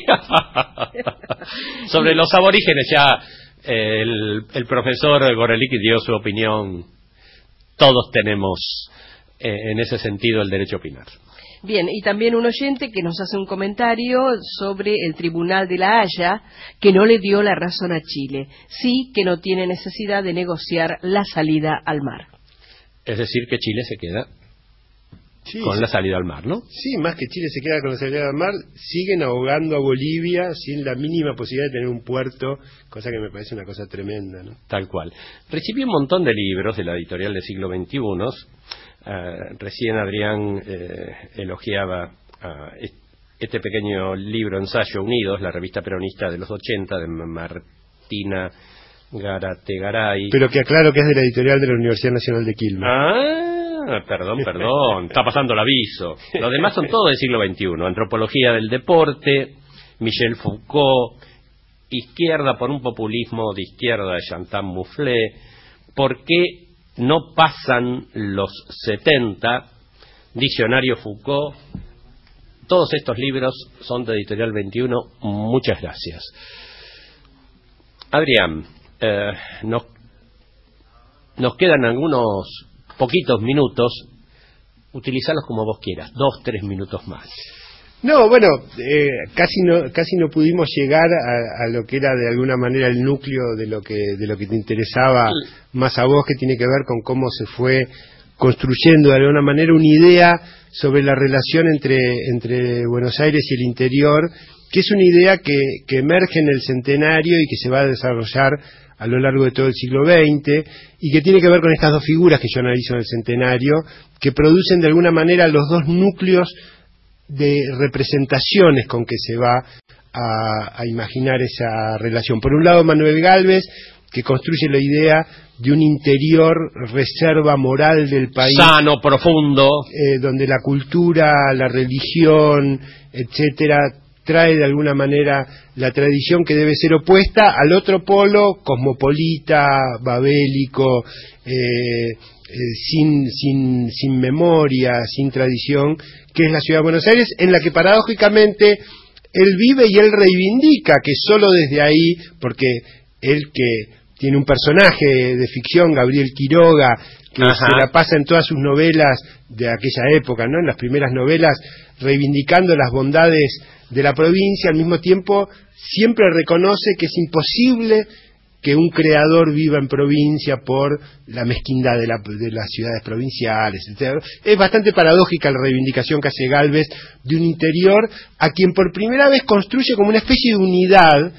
Sobre los aborígenes ya eh, el, el profesor Gorelick dio su opinión. Todos tenemos eh, en ese sentido el derecho a opinar. Bien, y también un oyente que nos hace un comentario sobre el Tribunal de la Haya, que no le dio la razón a Chile, sí que no tiene necesidad de negociar la salida al mar. Es decir, que Chile se queda sí, con sí. la salida al mar, ¿no? Sí, más que Chile se queda con la salida al mar, siguen ahogando a Bolivia sin la mínima posibilidad de tener un puerto, cosa que me parece una cosa tremenda, ¿no? Tal cual. Recibí un montón de libros de la editorial del siglo veintiuno. Uh, recién Adrián eh, elogiaba uh, este pequeño libro, Ensayo Unidos, la revista peronista de los ochenta, de Martina Garategaray. Pero que aclaro que es de la editorial de la Universidad Nacional de Quilmes. Ah, perdón, perdón, está pasando el aviso. Los demás son todos del siglo veintiuno. Antropología del deporte, Michel Foucault, Izquierda por un populismo de izquierda de Chantal Mouflet, ¿por qué no pasan los setenta? Diccionario Foucault. Todos estos libros son de Editorial veintiuno. Muchas gracias. Adrián, eh, nos, nos quedan algunos poquitos minutos. Utilízalos como vos quieras, dos, tres minutos más. No, bueno, eh, casi no casi no pudimos llegar a, a lo que era de alguna manera el núcleo de lo que de lo que te interesaba más a vos, que tiene que ver con cómo se fue construyendo de alguna manera una idea sobre la relación entre entre Buenos Aires y el interior, que es una idea que, que emerge en el centenario y que se va a desarrollar a lo largo de todo el siglo veinte, y que tiene que ver con estas dos figuras que yo analizo en el centenario, que producen de alguna manera los dos núcleos de representaciones con que se va a, a imaginar esa relación. Por un lado, Manuel Gálvez, que construye la idea de un interior reserva moral del país, sano, profundo, eh, donde la cultura, la religión, etcétera, trae de alguna manera la tradición que debe ser opuesta al otro polo cosmopolita, babélico, eh, Eh, sin, sin, sin memoria, sin tradición, que es la ciudad de Buenos Aires, en la que paradójicamente él vive y él reivindica que solo desde ahí, porque él que tiene un personaje de ficción, Gabriel Quiroga, que Ajá. se la pasa en todas sus novelas de aquella época, ¿no? En las primeras novelas, reivindicando las bondades de la provincia, al mismo tiempo siempre reconoce que es imposible que un creador viva en provincia por la mezquindad de, la, de las ciudades provinciales, etcétera. Es bastante paradójica la reivindicación que hace Gálvez de un interior a quien por primera vez construye como una especie de unidad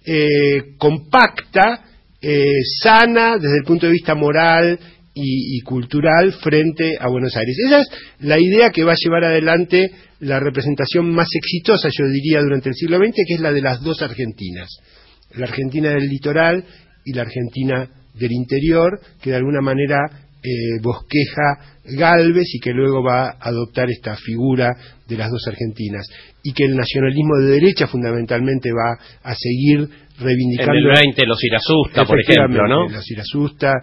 eh, compacta, eh, sana desde el punto de vista moral y, y cultural frente a Buenos Aires. Esa es la idea que va a llevar adelante la representación más exitosa, yo diría, durante el siglo veinte, que es la de las dos Argentinas. La Argentina del litoral y la Argentina del interior, que de alguna manera eh, bosqueja Gálvez y que luego va a adoptar esta figura de las dos Argentinas, y que el nacionalismo de derecha fundamentalmente va a seguir reivindicando. En el veinte los Irasusta, por ejemplo, ¿no? Los Irasusta,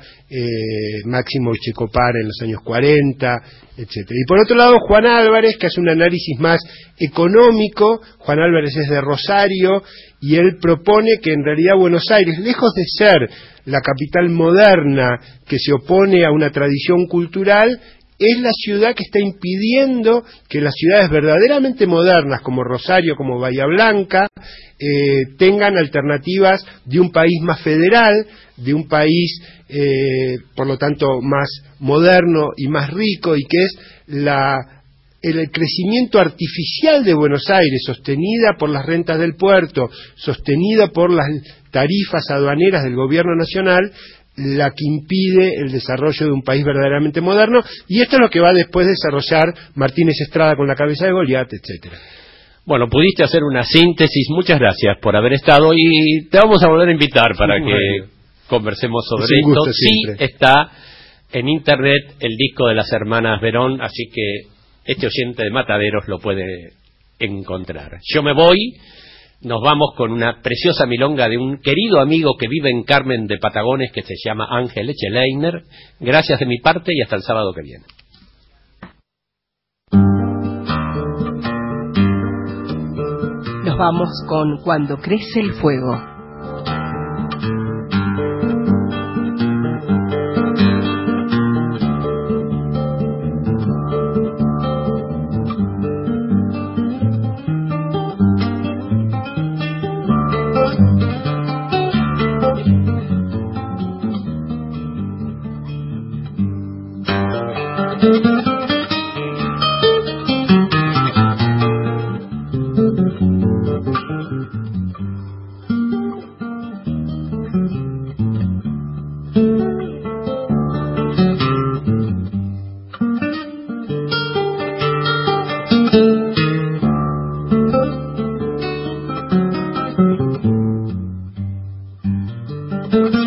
eh, Máximo Checopar en los años cuarenta, etcétera. Y por otro lado, Juan Álvarez, que hace un análisis más económico. Juan Álvarez es de Rosario, y él propone que en realidad Buenos Aires, lejos de ser la capital moderna que se opone a una tradición cultural, es la ciudad que está impidiendo que las ciudades verdaderamente modernas como Rosario, como Bahía Blanca, eh, tengan alternativas de un país más federal, de un país eh, por lo tanto más moderno y más rico, y que es la el crecimiento artificial de Buenos Aires, sostenida por las rentas del puerto, sostenida por las tarifas aduaneras del gobierno nacional, la que impide el desarrollo de un país verdaderamente moderno, y esto es lo que va después de desarrollar Martínez Estrada con La cabeza de Goliat, etcétera. Bueno, pudiste hacer una síntesis, muchas gracias por haber estado, y te vamos a volver a invitar para sí, que bueno. conversemos sobre esto. Sí, está en internet el disco de las hermanas Verón, así que este oyente de Mataderos lo puede encontrar. Yo me voy, nos vamos con una preciosa milonga de un querido amigo que vive en Carmen de Patagones, que se llama Ángel Echeleiner. Gracias de mi parte y hasta el sábado que viene. Nos vamos con Cuando crece el fuego. Thank